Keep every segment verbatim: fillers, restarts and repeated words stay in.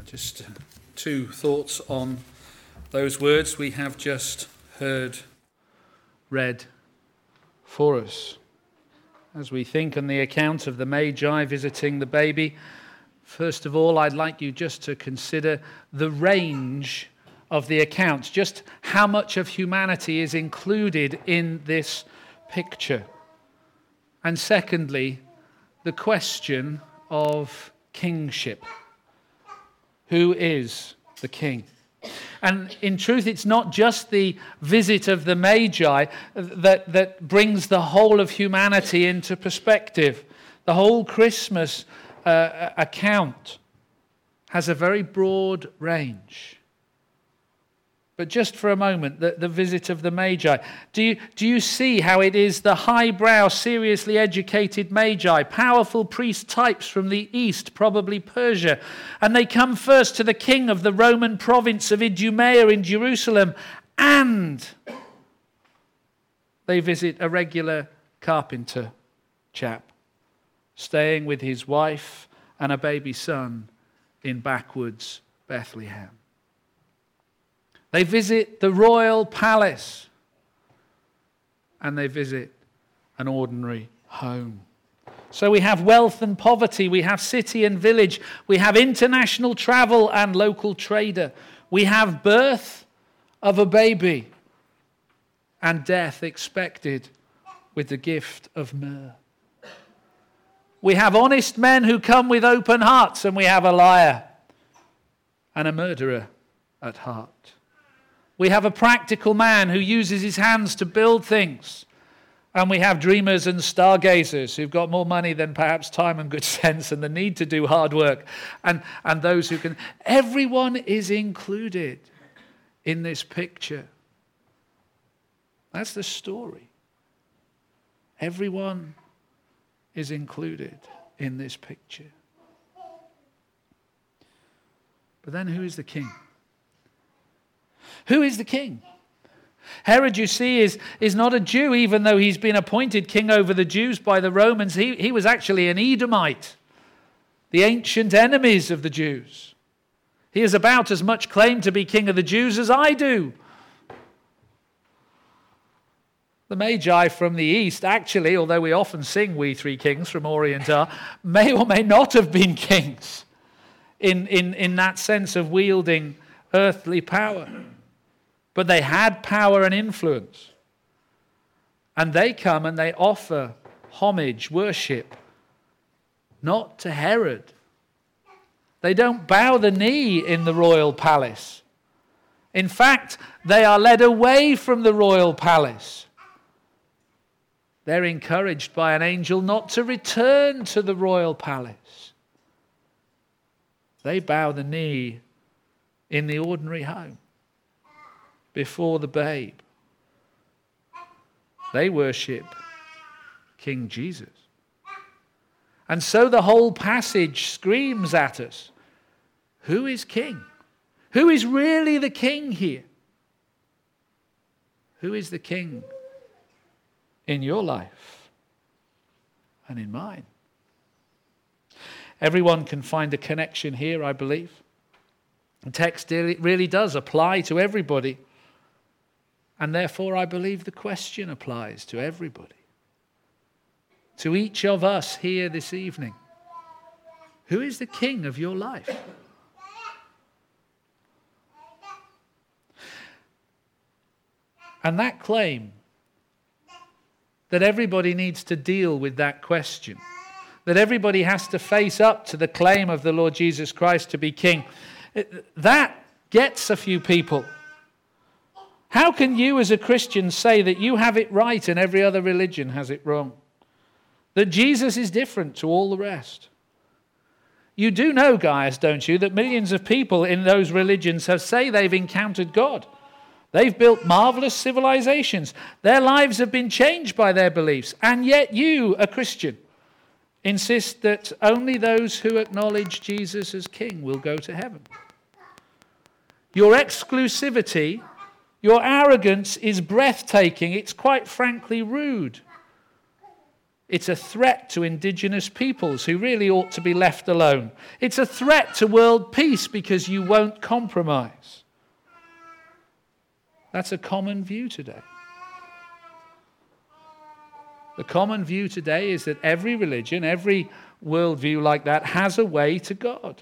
Just two thoughts on those words we have just heard read for us. As we think on the account of the Magi visiting the baby, first of all, I'd like you just to consider the range of the accounts, just how much of humanity is included in this picture. And secondly, the question of kingship. Who is the king? And in truth, it's not just the visit of the Magi that, that brings the whole of humanity into perspective. The whole Christmas uh, account has a very broad range. But just for a moment, the, the visit of the Magi. Do you, do you see how it is the highbrow, seriously educated Magi, powerful priest types from the east, probably Persia, and they come first to the king of the Roman province of Idumea in Jerusalem, and they visit a regular carpenter chap, staying with his wife and a baby son in backwoods Bethlehem. They visit the royal palace, and they visit an ordinary home. So we have wealth and poverty, we have city and village, we have international travel and local trader, we have birth of a baby and death expected with the gift of myrrh. We have honest men who come with open hearts, and we have a liar and a murderer at heart. We have a practical man who uses his hands to build things. And we have dreamers and stargazers who've got more money than perhaps time and good sense and the need to do hard work. And, and those who can. Everyone is included in this picture. That's the story. Everyone is included in this picture. But then who is the king? Who is the king? Herod, you see, is, is not a Jew, even though he's been appointed king over the Jews by the Romans. He, he was actually an Edomite, the ancient enemies of the Jews. He has about as much claim to be king of the Jews as I do. The Magi from the east, actually, although we often sing We Three Kings from Orient are, may or may not have been kings in, in, in that sense of wielding earthly power. But they had power and influence. And they come and they offer homage, worship, not to Herod. They don't bow the knee in the royal palace. In fact, they are led away from the royal palace. They're encouraged by an angel not to return to the royal palace. They bow the knee in the ordinary home before the babe. They worship King Jesus. And so the whole passage screams at us, who is king? Who is really the king here? Who is the king in your life and in mine? Everyone can find a connection here, I believe. The text really does apply to everybody. And therefore, I believe the question applies to everybody. To each of us here this evening. Who is the king of your life? And that claim that everybody needs to deal with that question, that everybody has to face up to the claim of the Lord Jesus Christ to be king, that gets a few people. How can you as a Christian say that you have it right and every other religion has it wrong? That Jesus is different to all the rest? You do know, guys, don't you, that millions of people in those religions have say they've encountered God. They've built marvelous civilizations. Their lives have been changed by their beliefs. And yet you, a Christian, insist that only those who acknowledge Jesus as king will go to heaven. Your exclusivity, your arrogance is breathtaking. It's quite frankly rude. It's a threat to indigenous peoples who really ought to be left alone. It's a threat to world peace because you won't compromise. That's a common view today. The common view today is that every religion, every worldview like that has a way to God.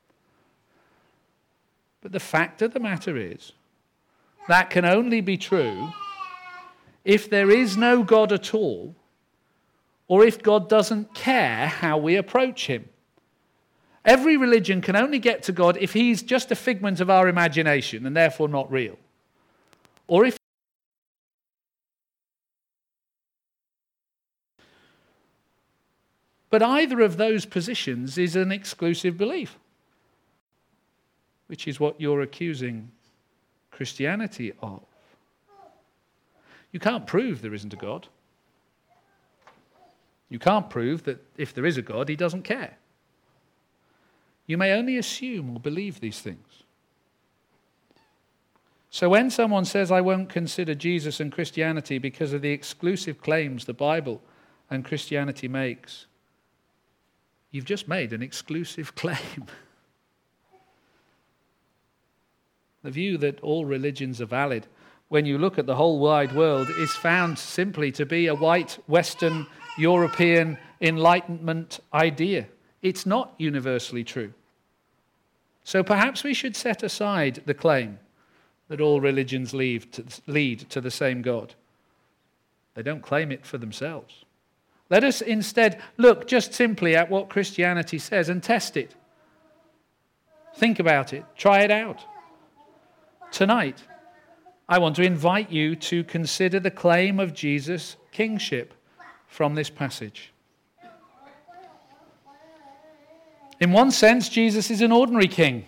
But the fact of the matter is, that can only be true if there is no God at all, or if God doesn't care how we approach him. Every religion can only get to God if he's just a figment of our imagination and therefore not real. Or if But either of those positions is an exclusive belief, which is what you're accusing Christianity of. You can't prove there isn't a God. You can't prove that if there is a God, he doesn't care. You may only assume or believe these things. So when someone says, I won't consider Jesus and Christianity because of the exclusive claims the Bible and Christianity makes, you've just made an exclusive claim. The view that all religions are valid, when you look at the whole wide world, is found simply to be a white, Western, European Enlightenment idea. It's not universally true. So perhaps we should set aside the claim that all religions lead to, lead to the same God. They don't claim it for themselves. Let us instead look just simply at what Christianity says and test it. Think about it. Try it out. Tonight, I want to invite you to consider the claim of Jesus' kingship from this passage. In one sense, Jesus is an ordinary king.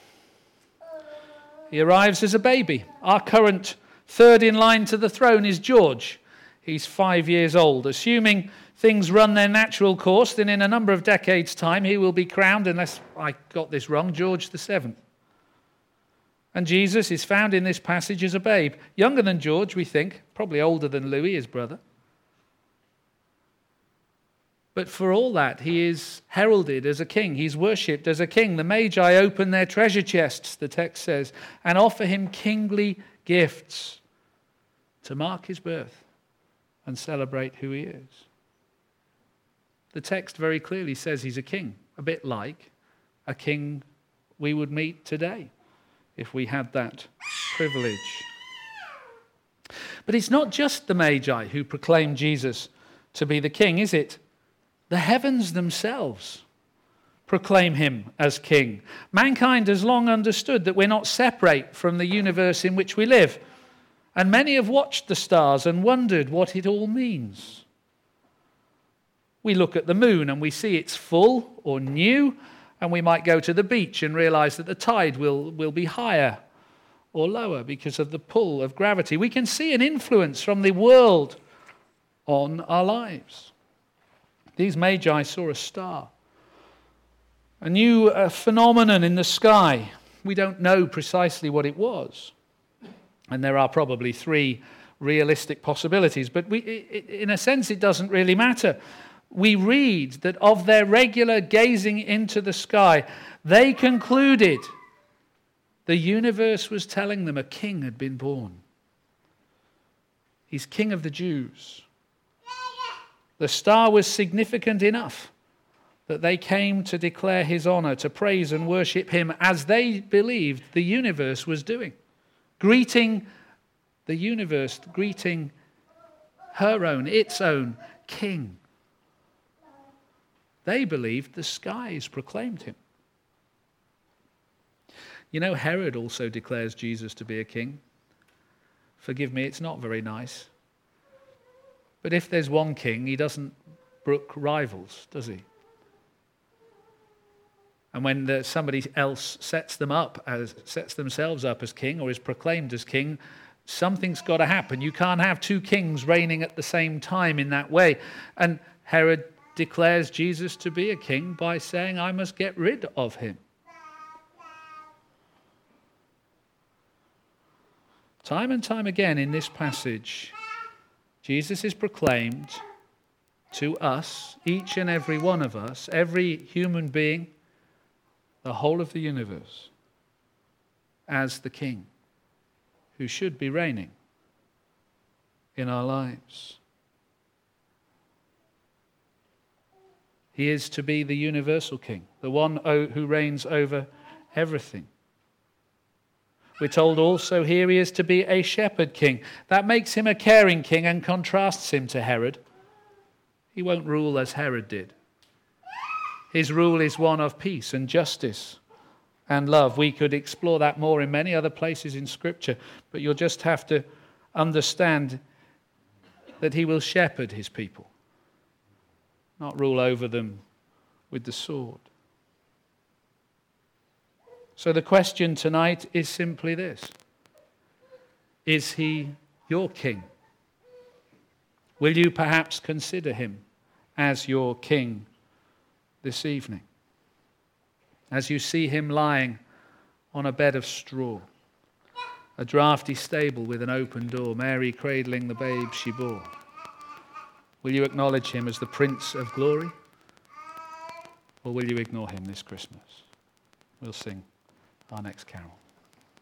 He arrives as a baby. Our current third in line to the throne is George. He's five years old. Assuming things run their natural course, then in a number of decades' time he will be crowned, unless I got this wrong, George the seventh. And Jesus is found in this passage as a babe. Younger than George, we think. Probably older than Louis, his brother. But for all that, he is heralded as a king. He's worshipped as a king. The Magi open their treasure chests, the text says, and offer him kingly gifts to mark his birth and celebrate who he is. The text very clearly says he's a king, a bit like a king we would meet today if we had that privilege. But it's not just the Magi who proclaim Jesus to be the king, is it? The heavens themselves proclaim him as king. Mankind has long understood that we're not separate from the universe in which we live. And many have watched the stars and wondered what it all means. We look at the moon and we see it's full or new, and we might go to the beach and realize that the tide will, will be higher or lower because of the pull of gravity. We can see an influence from the world on our lives. These Magi saw a star, a new uh, phenomenon in the sky. We don't know precisely what it was. And there are probably three realistic possibilities, but we, it, in a sense it doesn't really matter. We read that of their regular gazing into the sky, they concluded the universe was telling them a king had been born. He's King of the Jews. The star was significant enough that they came to declare his honor, to praise and worship him as they believed the universe was doing. Greeting the universe, greeting her own, its own king. They believed the skies proclaimed him. You know, Herod also declares Jesus to be a king. Forgive me, it's not very nice. But if there's one king, he doesn't brook rivals, does he? And when the, somebody else sets them up as sets themselves up as king or is proclaimed as king, something's got to happen. You can't have two kings reigning at the same time in that way. And Herod declares Jesus to be a king by saying, I must get rid of him. Time and time again in this passage, Jesus is proclaimed to us, each and every one of us, every human being, the whole of the universe, as the King who should be reigning in our lives. He is to be the universal King, the one who reigns over everything. We're told also here he is to be a shepherd king. That makes him a caring king and contrasts him to Herod. He won't rule as Herod did. His rule is one of peace and justice and love. We could explore that more in many other places in Scripture, but you'll just have to understand that he will shepherd his people, not rule over them with the sword. So the question tonight is simply this: is he your king? Will you perhaps consider him as your king this evening? As you see him lying on a bed of straw, a draughty stable with an open door, Mary cradling the babe she bore, will you acknowledge him as the Prince of Glory? Or will you ignore him this Christmas? We'll sing our next carol.